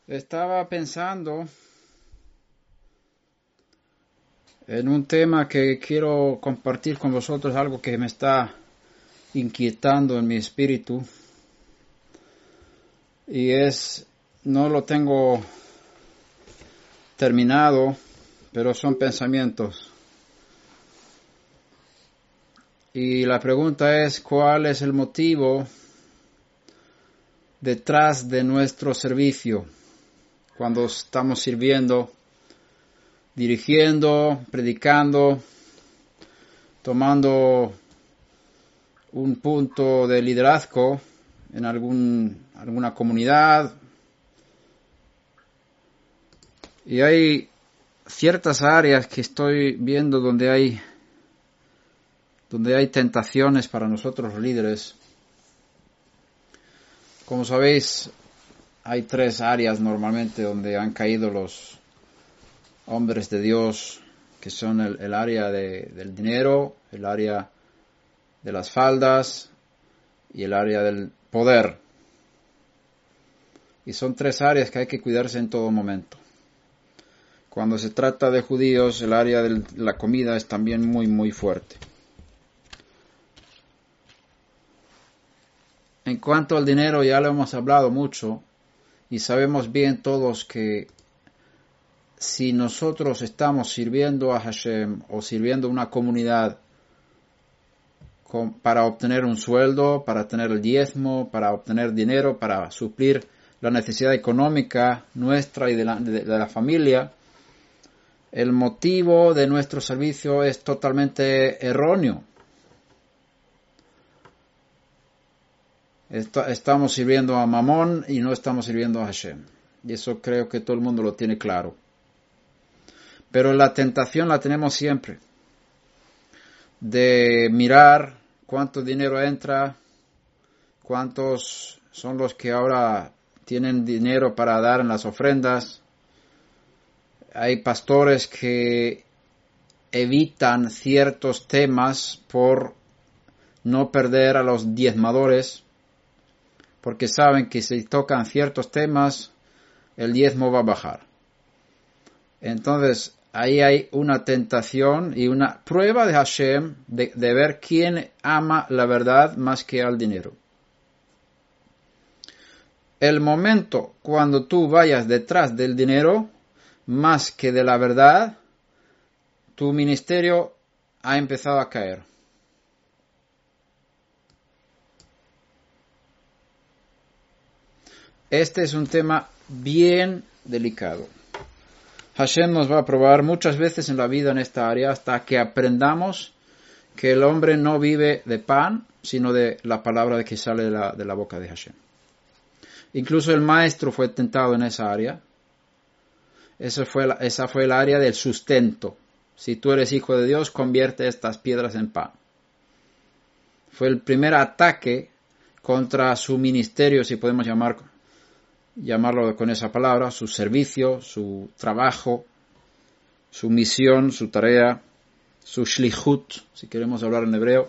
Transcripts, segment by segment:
Estaba pensando en un tema que quiero compartir con vosotros, algo que me está inquietando en mi espíritu, y no lo tengo terminado, pero son pensamientos. Y la pregunta es, ¿cuál es el motivo detrás de nuestro servicio cuando estamos sirviendo, dirigiendo, predicando, tomando un punto de liderazgo en alguna comunidad? Y hay ciertas áreas que estoy viendo donde hay tentaciones para nosotros líderes. Como sabéis, hay 3 áreas normalmente donde han caído los hombres de Dios, que son el área del dinero, el área de las faldas y el área del poder. Y son 3 áreas que hay que cuidarse en todo momento. Cuando se trata de judíos, el área de la comida es también muy, muy fuerte. En cuanto al dinero, ya lo hemos hablado mucho y sabemos bien todos que si nosotros estamos sirviendo a Hashem o sirviendo a una comunidad para obtener un sueldo, para tener el diezmo, para obtener dinero, para suplir la necesidad económica nuestra y de la familia, el motivo de nuestro servicio es totalmente erróneo. Estamos sirviendo a Mamón y no estamos sirviendo a Hashem. Y eso creo que todo el mundo lo tiene claro. Pero la tentación la tenemos siempre. De mirar cuánto dinero entra, cuántos son los que ahora tienen dinero para dar en las ofrendas. Hay pastores que evitan ciertos temas por no perder a los diezmadores, porque saben que si tocan ciertos temas, el diezmo va a bajar. Entonces, ahí hay una tentación y una prueba de Hashem de ver quién ama la verdad más que al dinero. El momento cuando tú vayas detrás del dinero más que de la verdad, tu ministerio ha empezado a caer. Este es un tema bien delicado. Hashem nos va a probar muchas veces en la vida en esta área hasta que aprendamos que el hombre no vive de pan, sino de la palabra que sale de la boca de Hashem. Incluso el maestro fue tentado en esa área. Esa fue el área del sustento. Si tú eres hijo de Dios, convierte estas piedras en pan. Fue el primer ataque contra su ministerio, si podemos llamarlo con esa palabra, su servicio, su trabajo, su misión, su tarea, su shlichut, si queremos hablar en hebreo.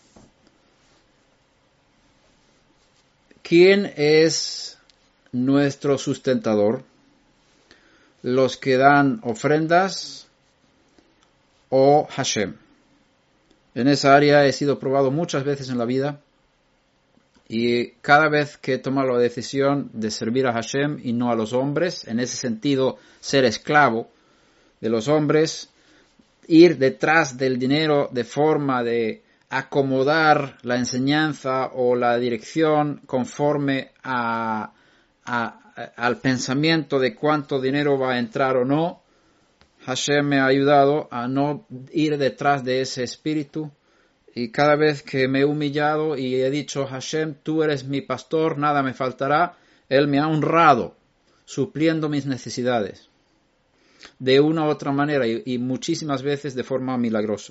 ¿Quién es nuestro sustentador? ¿Los que dan ofrendas o Hashem? En esa área he sido probado muchas veces en la vida. Y cada vez que he tomado la decisión de servir a Hashem y no a los hombres, en ese sentido ser esclavo de los hombres, ir detrás del dinero de forma de acomodar la enseñanza o la dirección conforme al pensamiento de cuánto dinero va a entrar o no, Hashem me ha ayudado a no ir detrás de ese espíritu. Y cada vez que me he humillado y he dicho, Hashem, tú eres mi pastor, nada me faltará, Él me ha honrado, supliendo mis necesidades, de una u otra manera y muchísimas veces de forma milagrosa.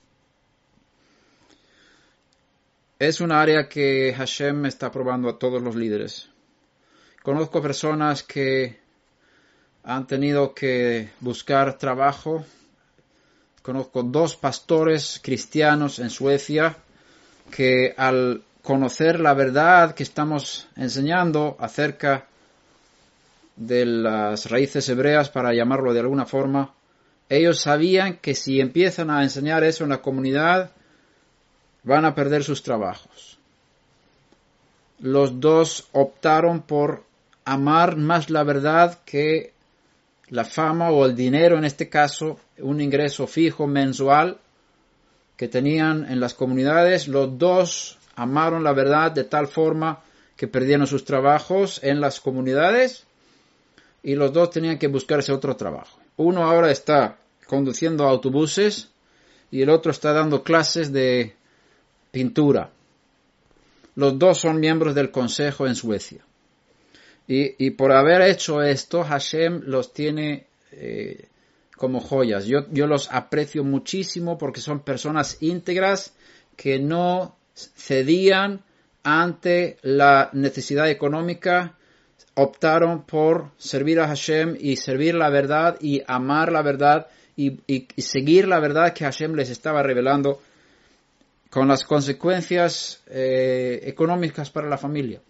Es un área que Hashem está probando a todos los líderes. Conozco personas que han tenido que buscar trabajo. Conozco 2 pastores cristianos en Suecia que al conocer la verdad que estamos enseñando acerca de las raíces hebreas, para llamarlo de alguna forma. Ellos sabían que si empiezan a enseñar eso en la comunidad, van a perder sus trabajos. Los dos optaron por amar más la verdad que la fama o el dinero, en este caso, un ingreso fijo mensual que tenían en las comunidades. Los dos amaron la verdad de tal forma que perdieron sus trabajos en las comunidades y los dos tenían que buscarse otro trabajo. Uno ahora está conduciendo autobuses y el otro está dando clases de pintura. Los dos son miembros del consejo en Suecia. Y por haber hecho esto, Hashem los tiene como joyas. Yo los aprecio muchísimo porque son personas íntegras que no cedían ante la necesidad económica, optaron por servir a Hashem y servir la verdad y amar la verdad y seguir la verdad que Hashem les estaba revelando, con las consecuencias económicas para la familia.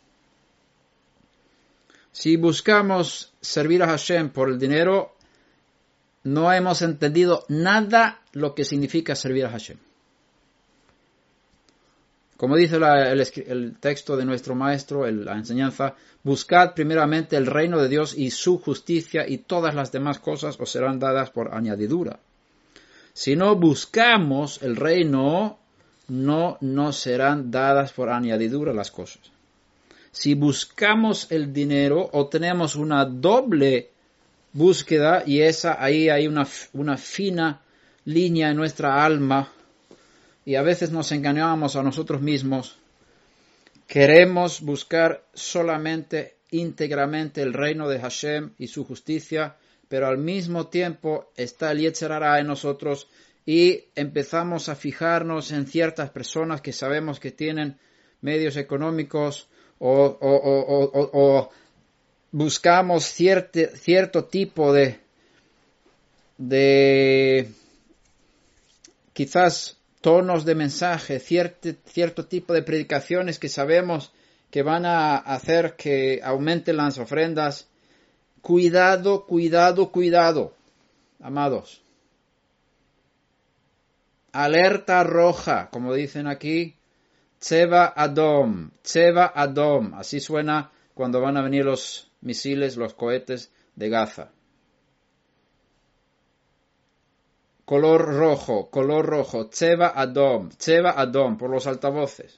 Si buscamos servir a Hashem por el dinero, no hemos entendido nada lo que significa servir a Hashem. Como dice el texto de nuestro maestro, la enseñanza, buscad primeramente el reino de Dios y su justicia, y todas las demás cosas os serán dadas por añadidura. Si no buscamos el reino, no nos serán dadas por añadidura las cosas. Si buscamos el dinero, obtenemos una doble búsqueda, y ahí hay una fina línea en nuestra alma, y a veces nos engañamos a nosotros mismos. Queremos buscar solamente, íntegramente, el reino de Hashem y su justicia, pero al mismo tiempo está el Yetzer Hara en nosotros, y empezamos a fijarnos en ciertas personas que sabemos que tienen medios económicos, o buscamos cierto tipo de quizás tonos de mensaje, cierto tipo de predicaciones que sabemos que van a hacer que aumenten las ofrendas. Cuidado, cuidado, cuidado, amados. Alerta roja, como dicen aquí. Tseva Adom, así suena cuando van a venir los misiles, los cohetes de Gaza. Color rojo, Tseva Adom, por los altavoces.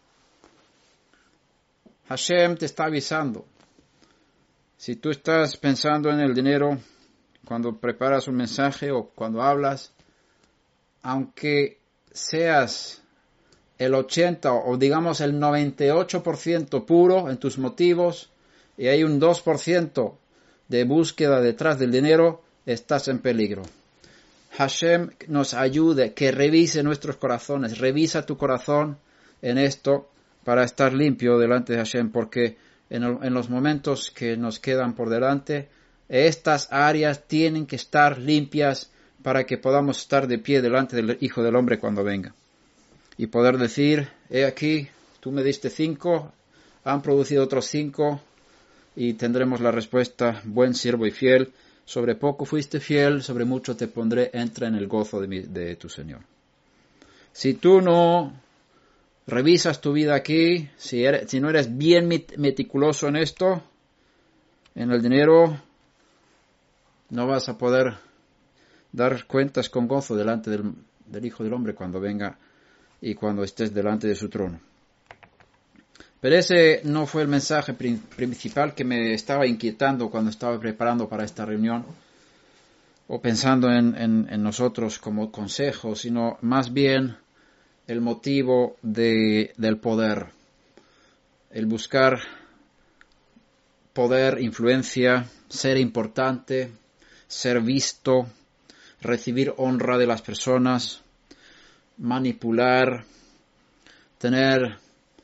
Hashem te está avisando. Si tú estás pensando en el dinero cuando preparas un mensaje o cuando hablas, aunque seas el 80 o digamos el 98% puro en tus motivos y hay un 2% de búsqueda detrás del dinero, estás en peligro. Hashem nos ayude, que revise nuestros corazones, revisa tu corazón en esto para estar limpio delante de Hashem, porque en los momentos que nos quedan por delante, estas áreas tienen que estar limpias para que podamos estar de pie delante del Hijo del Hombre cuando venga. Y poder decir, he aquí, tú me diste 5, han producido otros 5, y tendremos la respuesta, buen siervo y fiel, sobre poco fuiste fiel, sobre mucho te pondré, entra en el gozo de tu Señor. Si tú no revisas tu vida aquí, si no eres bien meticuloso en esto, en el dinero, no vas a poder dar cuentas con gozo delante del Hijo del Hombre cuando venga y cuando estés delante de su trono. Pero ese no fue el mensaje principal que me estaba inquietando cuando estaba preparando para esta reunión o pensando en nosotros como consejo, sino más bien el motivo del poder, el buscar poder, influencia, ser importante, ser visto, recibir honra de las personas, manipular, tener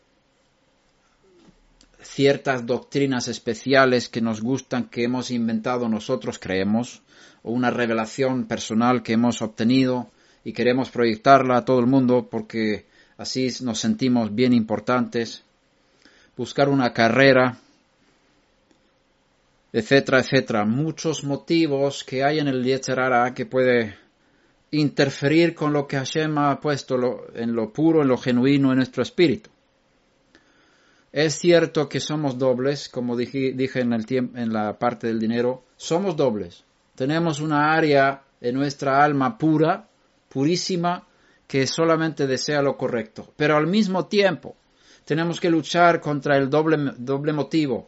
ciertas doctrinas especiales que nos gustan, que hemos inventado nosotros, creemos, o una revelación personal que hemos obtenido y queremos proyectarla a todo el mundo porque así nos sentimos bien importantes. Buscar una carrera, etcétera, etcétera. Muchos motivos que hay en el Yetzer Hara que puede interferir con lo que Hashem ha puesto en lo puro, en lo genuino, en nuestro espíritu. Es cierto que somos dobles, como dije en la parte del dinero, somos dobles. Tenemos una área en nuestra alma pura, purísima, que solamente desea lo correcto. Pero al mismo tiempo, tenemos que luchar contra el doble motivo.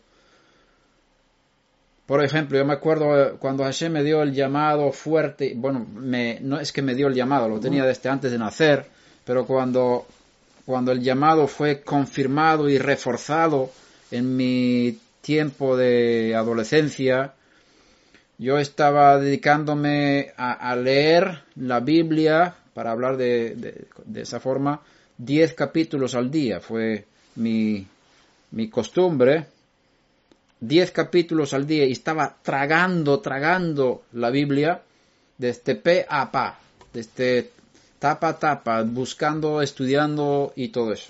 Por ejemplo, yo me acuerdo cuando Hashem me dio el llamado fuerte, bueno, no es que me dio el llamado, lo tenía desde antes de nacer, pero cuando el llamado fue confirmado y reforzado en mi tiempo de adolescencia, yo estaba dedicándome a leer la Biblia, para hablar de esa forma, 10 capítulos al día. Fue mi costumbre, 10 capítulos al día, y estaba tragando la Biblia desde pe a pa, desde tapa a tapa, buscando, estudiando y todo eso.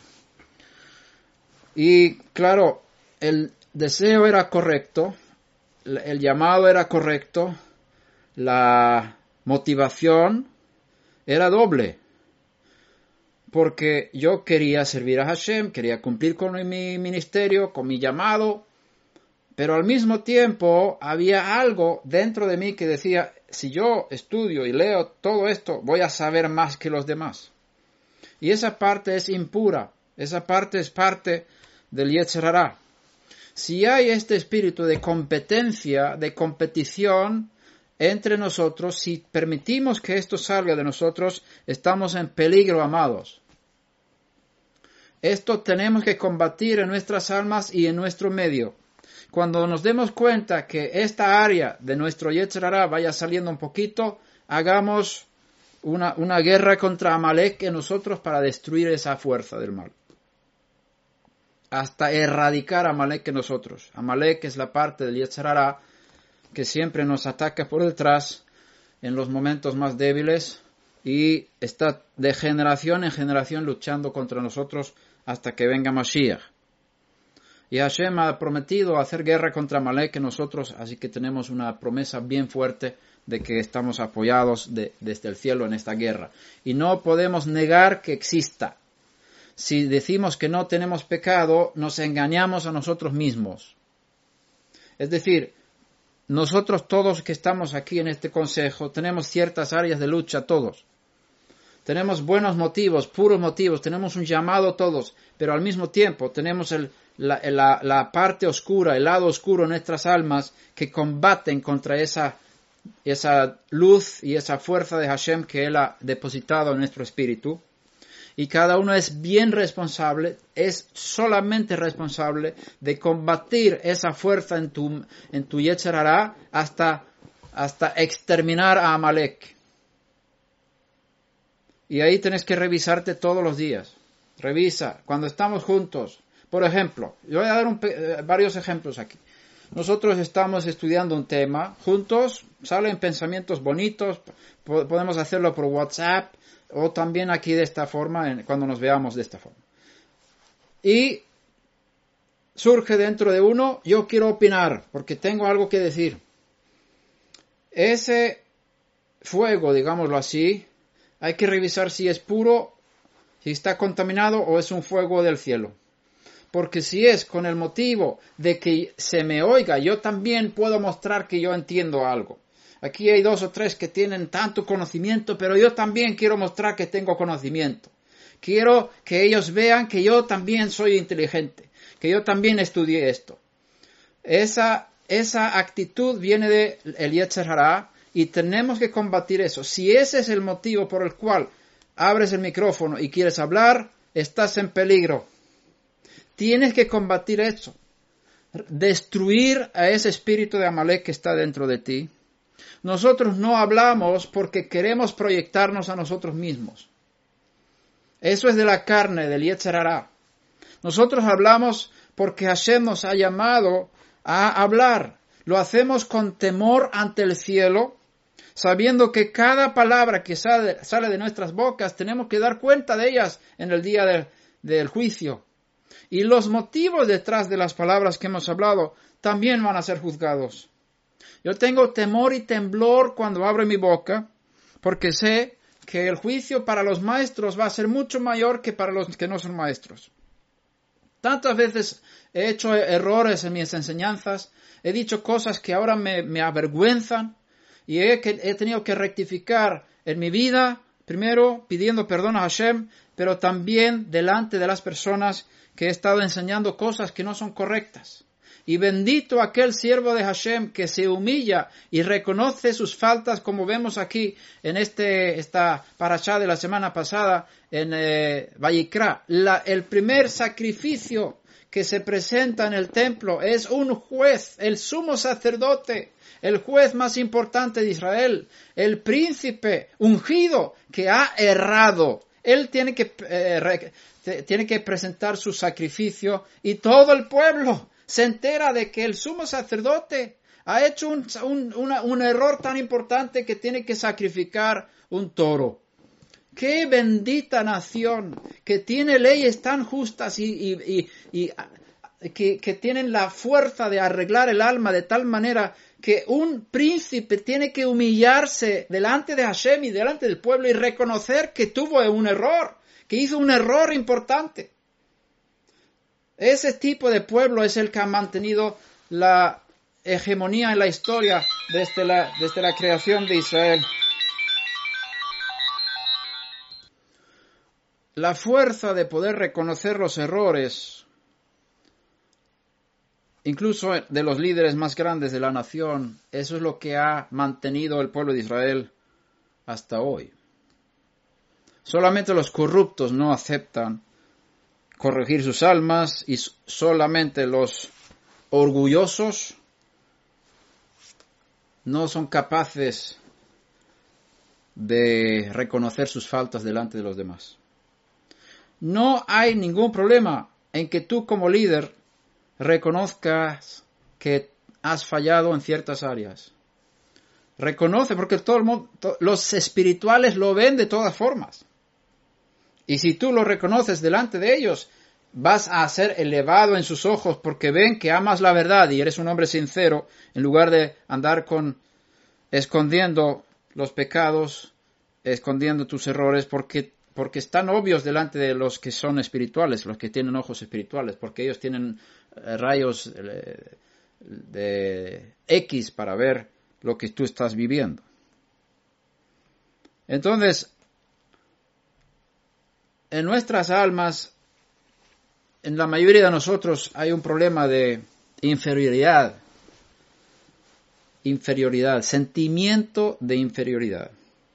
Y claro, el deseo era correcto, el llamado era correcto, la motivación era doble, porque yo quería servir a Hashem, quería cumplir con mi ministerio, con mi llamado, pero al mismo tiempo había algo dentro de mí que decía, si yo estudio y leo todo esto, voy a saber más que los demás. Y esa parte es impura, esa parte es parte del Yetzer Hara. Si hay este espíritu de competencia, de competición entre nosotros, si permitimos que esto salga de nosotros, estamos en peligro, amados. Esto tenemos que combatir en nuestras almas y en nuestro medio. Cuando nos demos cuenta que esta área de nuestro Yetzer Hara vaya saliendo un poquito, hagamos una guerra contra Amalek en nosotros para destruir esa fuerza del mal. Hasta erradicar a Amalek en nosotros. Amalek es la parte del Yetzer Hara que siempre nos ataca por detrás en los momentos más débiles y está de generación en generación luchando contra nosotros hasta que venga Mashiach. Y Hashem ha prometido hacer guerra contra Amalek en nosotros, así que tenemos una promesa bien fuerte de que estamos apoyados desde el cielo en esta guerra. Y no podemos negar que exista. Si decimos que no tenemos pecado, nos engañamos a nosotros mismos. Es decir, nosotros todos que estamos aquí en este consejo tenemos ciertas áreas de lucha todos. Tenemos buenos motivos, puros motivos, tenemos un llamado todos, pero al mismo tiempo tenemos la parte oscura, el lado oscuro en nuestras almas que combaten contra esa luz y esa fuerza de Hashem que Él ha depositado en nuestro espíritu. Y cada uno es bien responsable, es solamente responsable de combatir esa fuerza en tu Yetzer Hara hasta exterminar a Amalek. Y ahí tienes que revisarte todos los días. Revisa, cuando estamos juntos. Por ejemplo, yo voy a dar varios ejemplos aquí. Nosotros estamos estudiando un tema, juntos, salen pensamientos bonitos, podemos hacerlo por WhatsApp, o también aquí de esta forma, cuando nos veamos de esta forma. Y surge dentro de uno, yo quiero opinar, porque tengo algo que decir. Ese fuego, digámoslo así, hay que revisar si es puro, si está contaminado o es un fuego del cielo. Porque si es con el motivo de que se me oiga, yo también puedo mostrar que yo entiendo algo. Aquí hay 2 o 3 que tienen tanto conocimiento, pero yo también quiero mostrar que tengo conocimiento. Quiero que ellos vean que yo también soy inteligente, que yo también estudié esto. Esa actitud viene del Yetzer Hara y tenemos que combatir eso. Si ese es el motivo por el cual abres el micrófono y quieres hablar, estás en peligro. Tienes que combatir eso. Destruir a ese espíritu de Amalek que está dentro de ti. Nosotros no hablamos porque queremos proyectarnos a nosotros mismos. Eso es de la carne, del Yetzer Hara. Nosotros hablamos porque Hashem nos ha llamado a hablar. Lo hacemos con temor ante el cielo, sabiendo que cada palabra que sale de nuestras bocas tenemos que dar cuenta de ellas en el día del juicio. Y los motivos detrás de las palabras que hemos hablado también van a ser juzgados. Yo tengo temor y temblor cuando abro mi boca, porque sé que el juicio para los maestros va a ser mucho mayor que para los que no son maestros. Tantas veces he hecho errores en mis enseñanzas, he dicho cosas que ahora me avergüenzan y he tenido que rectificar en mi vida, primero pidiendo perdón a Hashem, pero también delante de las personas que he estado enseñando cosas que no son correctas. Y bendito aquel siervo de Hashem que se humilla y reconoce sus faltas, como vemos aquí en esta parashá de la semana pasada en Vayikra. El primer sacrificio que se presenta en el templo es un juez, el sumo sacerdote, el juez más importante de Israel, el príncipe ungido que ha errado. Él tiene que presentar su sacrificio y todo el pueblo se entera de que el sumo sacerdote ha hecho un error tan importante que tiene que sacrificar un toro. ¡Qué bendita nación que tiene leyes tan justas y que tienen la fuerza de arreglar el alma de tal manera que un príncipe tiene que humillarse delante de Hashem y delante del pueblo y reconocer que tuvo un error, que hizo un error importante? Ese tipo de pueblo es el que ha mantenido la hegemonía en la historia desde la creación de Israel. La fuerza de poder reconocer los errores, incluso de los líderes más grandes de la nación, eso es lo que ha mantenido el pueblo de Israel hasta hoy. Solamente los corruptos no aceptan corregir sus almas y solamente los orgullosos no son capaces de reconocer sus faltas delante de los demás. No hay ningún problema en que tú como líder reconozcas que has fallado en ciertas áreas. Reconoce, porque todo el mundo, los espirituales lo ven de todas formas. Y si tú lo reconoces delante de ellos, vas a ser elevado en sus ojos porque ven que amas la verdad y eres un hombre sincero, en lugar de andar escondiendo los pecados, escondiendo tus errores, porque están obvios delante de los que son espirituales, los que tienen ojos espirituales, porque ellos tienen rayos de X para ver lo que tú estás viviendo. Entonces, en nuestras almas, en la mayoría de nosotros hay un problema de inferioridad, sentimiento de inferioridad.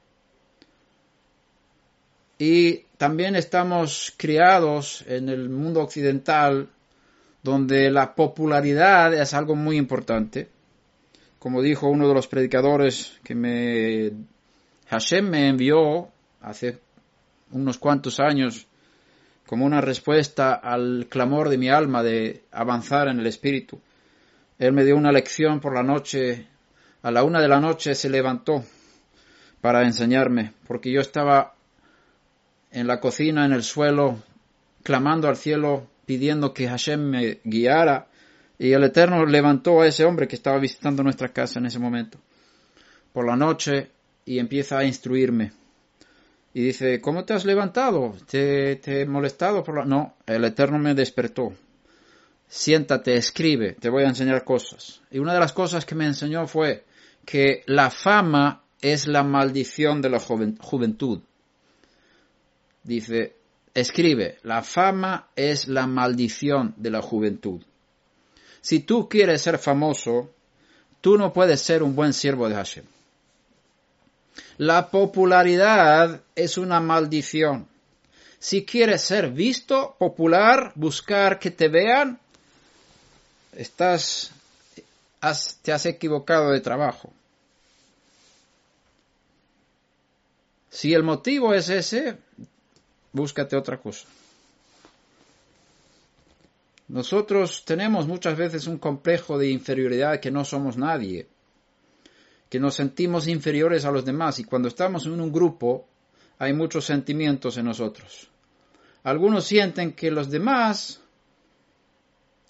Y también estamos criados en el mundo occidental, donde la popularidad es algo muy importante. Como dijo uno de los predicadores que Hashem me envió hace unos cuantos años como una respuesta al clamor de mi alma de avanzar en el espíritu. Él me dio una lección por la noche, a la 1 de la noche se levantó para enseñarme, porque yo estaba en la cocina, en el suelo, clamando al cielo, pidiendo que Hashem me guiara, y el Eterno levantó a ese hombre que estaba visitando nuestra casa en ese momento, por la noche, y empieza a instruirme. Y dice, ¿cómo te has levantado? ¿Te he molestado? No, el Eterno me despertó. Siéntate, escribe, te voy a enseñar cosas. Y una de las cosas que me enseñó fue que la fama es la maldición de la juventud. Dice, escribe, la fama es la maldición de la juventud. Si tú quieres ser famoso, tú no puedes ser un buen siervo de Hashem. La popularidad es una maldición. Si quieres ser visto, popular, buscar que te vean, te has equivocado de trabajo. Si el motivo es ese, búscate otra cosa. Nosotros tenemos muchas veces un complejo de inferioridad, que no somos nadie, que nos sentimos inferiores a los demás, y cuando estamos en un grupo hay muchos sentimientos en nosotros. Algunos sienten que los demás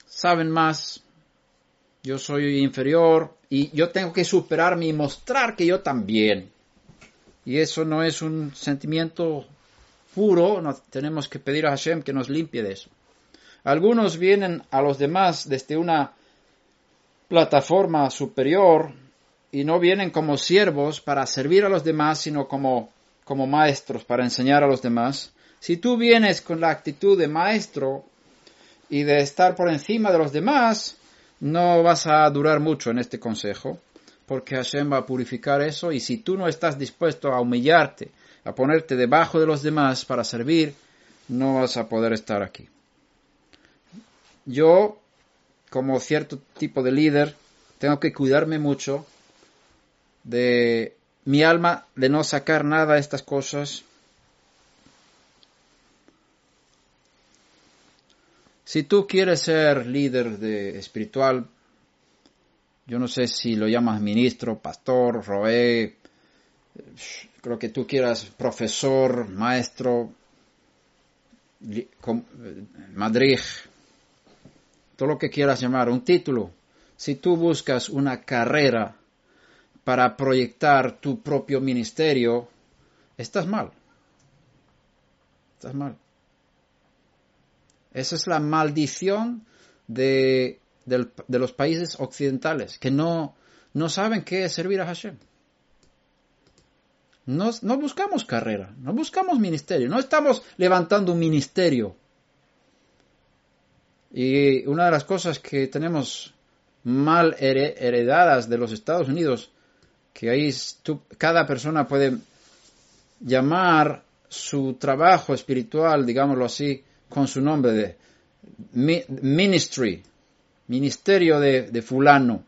saben más, yo soy inferior y yo tengo que superarme y mostrar que yo también. Y eso no es un sentimiento puro, tenemos que pedir a Hashem que nos limpie de eso. Algunos vienen a los demás desde una plataforma superior y no vienen como siervos para servir a los demás, sino como maestros para enseñar a los demás. Si tú vienes con la actitud de maestro y de estar por encima de los demás, no vas a durar mucho en este consejo, porque Hashem va a purificar eso, y si tú no estás dispuesto a humillarte, a ponerte debajo de los demás para servir, no vas a poder estar aquí. Yo, como cierto tipo de líder, tengo que cuidarme mucho de mi alma, de no sacar nada de estas cosas. Si tú quieres ser líder espiritual, yo no sé si lo llamas ministro, pastor, roé, creo que tú quieras profesor, maestro, madrid, todo lo que quieras llamar, un título. Si tú buscas una carrera para proyectar tu propio ministerio, estás mal. Estás mal. Esa es la maldición de los países occidentales, que no saben qué es servir a Hashem. No buscamos carrera, no buscamos ministerio, no estamos levantando un ministerio. Y una de las cosas que tenemos mal heredadas de los Estados Unidos, que ahí cada persona puede llamar su trabajo espiritual, digámoslo así, con su nombre de ministerio de fulano.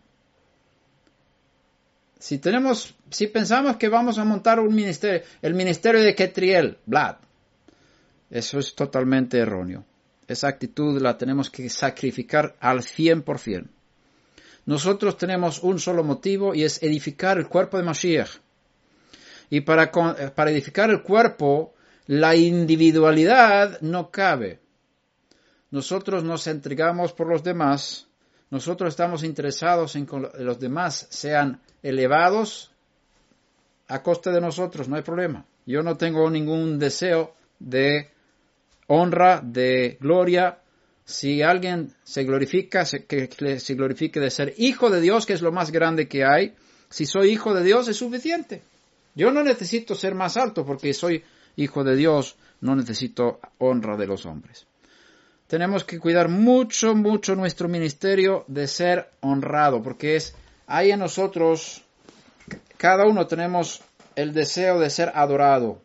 Si pensamos que vamos a montar un ministerio, el ministerio de Ketriel, Blad, eso es totalmente erróneo. Esa actitud la tenemos que sacrificar al 100%. Nosotros tenemos un solo motivo y es edificar el cuerpo de Mashiach. Y para edificar el cuerpo, la individualidad no cabe. Nosotros nos entregamos por los demás. Nosotros estamos interesados en que los demás sean elevados a costa de nosotros, no hay problema. Yo no tengo ningún deseo de honra, de gloria. Si alguien se glorifica, que se glorifique de ser hijo de Dios, que es lo más grande que hay. Si soy hijo de Dios es suficiente. Yo no necesito ser más alto porque soy hijo de Dios, no necesito honra de los hombres. Tenemos que cuidar mucho, mucho nuestro ministerio de ser honrado, porque hay en nosotros, cada uno tenemos el deseo de ser adorado.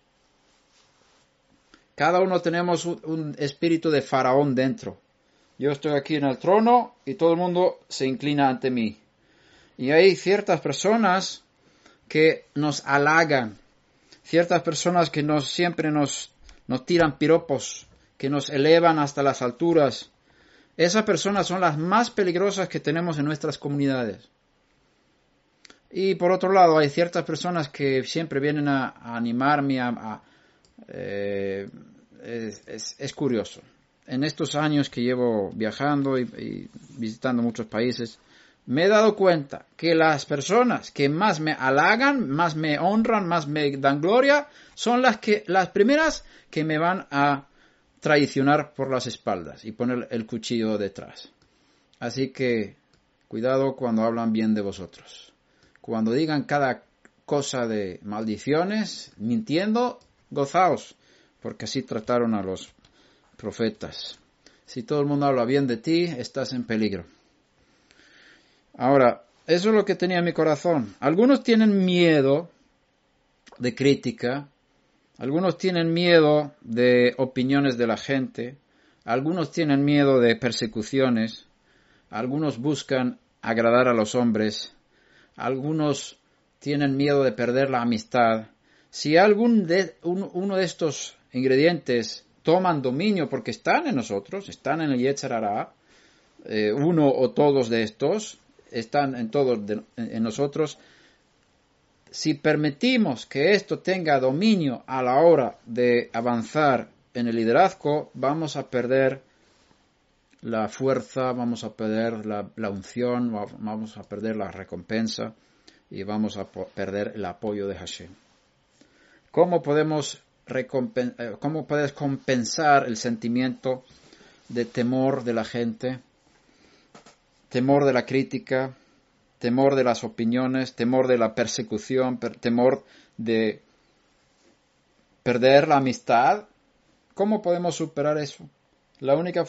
Cada uno tenemos un espíritu de faraón dentro. Yo estoy aquí en el trono y todo el mundo se inclina ante mí. Y hay ciertas personas que nos halagan, ciertas personas que siempre nos tiran piropos, que nos elevan hasta las alturas. Esas personas son las más peligrosas que tenemos en nuestras comunidades. Y por otro lado, hay ciertas personas que siempre vienen a animarme, es curioso. En estos años que llevo viajando y visitando muchos países, me he dado cuenta que las personas que más me halagan, más me honran, más me dan gloria, son las primeras que me van a traicionar por las espaldas y poner el cuchillo detrás. Así que cuidado cuando hablan bien de vosotros. Cuando digan cada cosa de maldiciones, mintiendo, gozaos, porque así trataron a los profetas. Si todo el mundo habla bien de ti, estás en peligro. Ahora, eso es lo que tenía en mi corazón. Algunos tienen miedo de crítica, algunos tienen miedo de opiniones de la gente, algunos tienen miedo de persecuciones, algunos buscan agradar a los hombres, algunos tienen miedo de perder la amistad. Si uno de estos ingredientes toman dominio porque están en nosotros, están en el Yetzer Hara, uno o todos de estos, están en nosotros. Si permitimos que esto tenga dominio a la hora de avanzar en el liderazgo, vamos a perder la fuerza, vamos a perder la unción, vamos a perder la recompensa y vamos a perder el apoyo de Hashem. ¿Cómo puedes compensar el sentimiento de temor de la gente, temor de la crítica, temor de las opiniones, temor de la persecución, temor de perder la amistad? ¿Cómo podemos superar eso? La única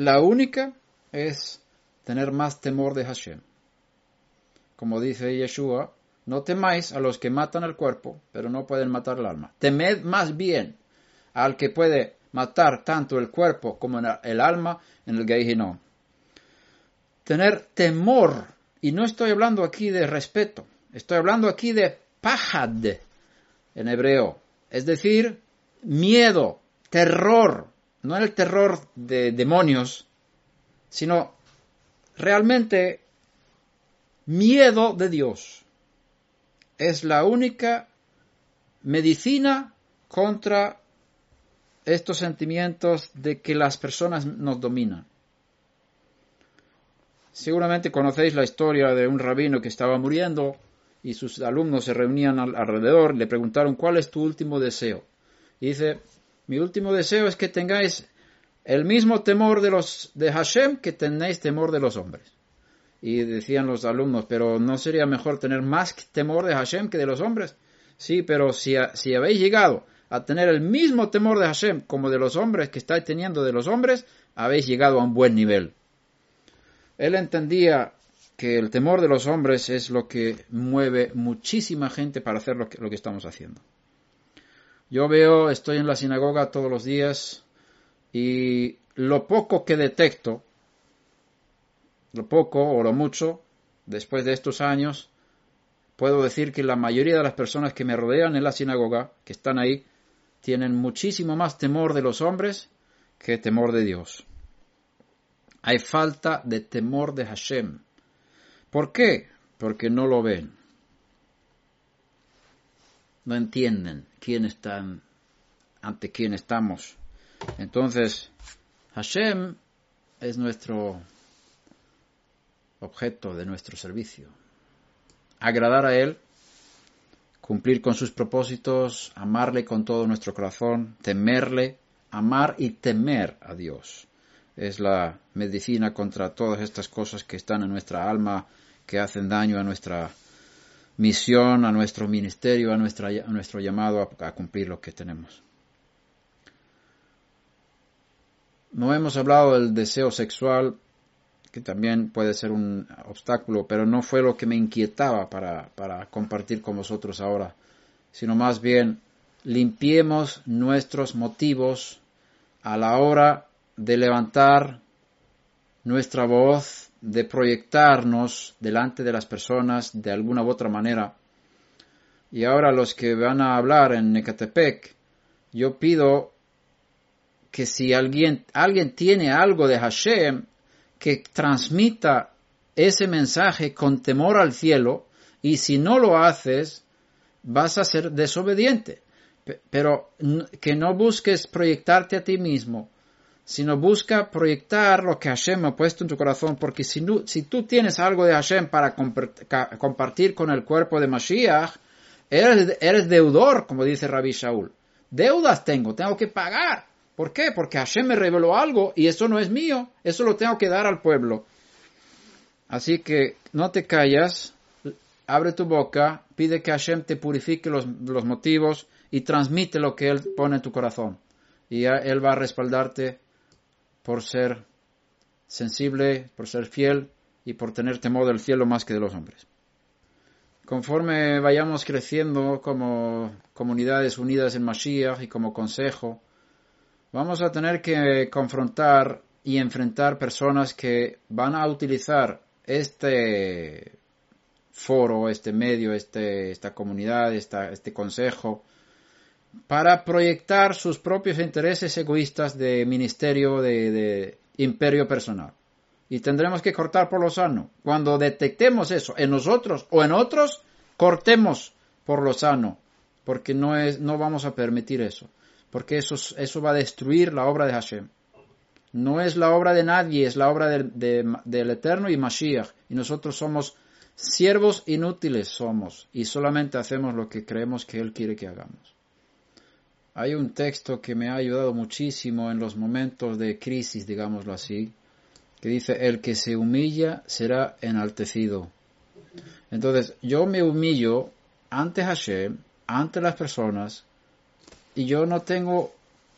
es tener más temor de Hashem. Como dice Yeshua, no temáis a los que matan el cuerpo, pero no pueden matar el alma. Temed más bien al que puede matar tanto el cuerpo como el alma en el Gehinnom. Tener temor, y no estoy hablando aquí de respeto, estoy hablando aquí de pahad en hebreo, es decir, miedo, terror, no el terror de demonios, sino realmente miedo de Dios. Es la única medicina contra estos sentimientos de que las personas nos dominan. Seguramente conocéis la historia de un rabino que estaba muriendo y sus alumnos se reunían alrededor, le preguntaron ¿cuál es tu último deseo? Y dice, mi último deseo es que tengáis el mismo temor de Hashem que tenéis temor de los hombres. Y decían los alumnos, pero ¿no sería mejor tener más temor de Hashem que de los hombres? Sí, pero si habéis llegado a tener el mismo temor de Hashem como de los hombres que estáis teniendo de los hombres, habéis llegado a un buen nivel. Él entendía que el temor de los hombres es lo que mueve muchísima gente para hacer lo que estamos haciendo. Yo estoy en la sinagoga todos los días y lo poco que detecto, lo poco o lo mucho, después de estos años, puedo decir que la mayoría de las personas que me rodean en la sinagoga, que están ahí, tienen muchísimo más temor de los hombres que temor de Dios. Hay falta de temor de Hashem. ¿Por qué? Porque no lo ven. No entienden ante quién estamos. Entonces, Hashem es nuestro objeto de nuestro servicio. Agradar a Él, cumplir con sus propósitos, amarle con todo nuestro corazón, temerle, amar y temer a Dios. Es la medicina contra todas estas cosas que están en nuestra alma, que hacen daño a nuestra misión, a nuestro ministerio, a nuestro llamado a cumplir lo que tenemos. No hemos hablado del deseo sexual, que también puede ser un obstáculo, pero no fue lo que me inquietaba para compartir con vosotros ahora, sino más bien limpiemos nuestros motivos a la hora de levantar nuestra voz, de proyectarnos delante de las personas de alguna u otra manera. Y ahora los que van a hablar en Ecatepec, yo pido que si alguien tiene algo de Hashem, que transmita ese mensaje con temor al cielo, y si no lo haces, vas a ser desobediente. Pero que no busques proyectarte a ti mismo, sino busca proyectar lo que Hashem ha puesto en tu corazón, porque si tú tienes algo de Hashem para compartir con el cuerpo de Mashiach, eres deudor, como dice Rabbi Shaul. Deudas tengo que pagar. ¿Por qué? Porque Hashem me reveló algo y eso no es mío, eso lo tengo que dar al pueblo. Así que no te callas, abre tu boca, pide que Hashem te purifique los motivos y transmite lo que Él pone en tu corazón. Y Él va a respaldarte por ser sensible, por ser fiel y por tener temor del cielo más que de los hombres. Conforme vayamos creciendo como comunidades unidas en Mashiach y como consejo, vamos a tener que confrontar y enfrentar personas que van a utilizar este foro, este medio, esta comunidad, este consejo, para proyectar sus propios intereses egoístas de ministerio, de imperio personal. Y tendremos que cortar por lo sano. Cuando detectemos eso en nosotros o en otros, cortemos por lo sano, porque no vamos a permitir eso. Porque eso va a destruir la obra de Hashem. No es la obra de nadie, es la obra del Eterno y Mashiach. Y nosotros somos siervos inútiles somos, y solamente hacemos lo que creemos que Él quiere que hagamos. Hay un texto que me ha ayudado muchísimo en los momentos de crisis, digámoslo así, que dice, el que se humilla será enaltecido. Entonces, yo me humillo ante Hashem, ante las personas, y yo no tengo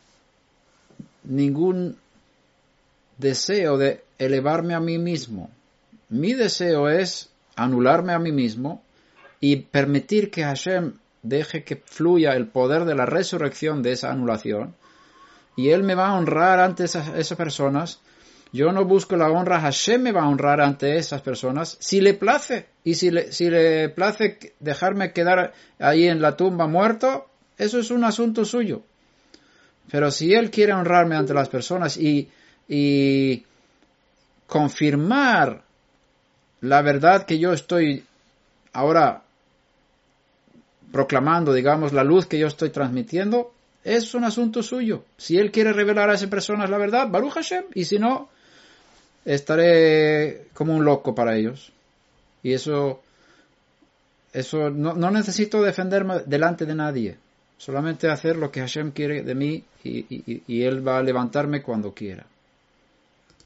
ningún deseo de elevarme a mí mismo. Mi deseo es anularme a mí mismo y permitir que Hashem deje que fluya el poder de la resurrección de esa anulación, y Él me va a honrar ante esas personas. Yo no busco la honra, Hashem me va a honrar ante esas personas, si le place, y si le place dejarme quedar ahí en la tumba muerto, eso es un asunto suyo. Pero si Él quiere honrarme ante las personas y confirmar la verdad que yo estoy ahora proclamando, digamos, la luz que yo estoy transmitiendo, es un asunto suyo. Si Él quiere revelar a esas personas la verdad, Baruch Hashem, y si no, estaré como un loco para ellos. Y eso no necesito defenderme delante de nadie. Solamente hacer lo que Hashem quiere de mí y Él va a levantarme cuando quiera.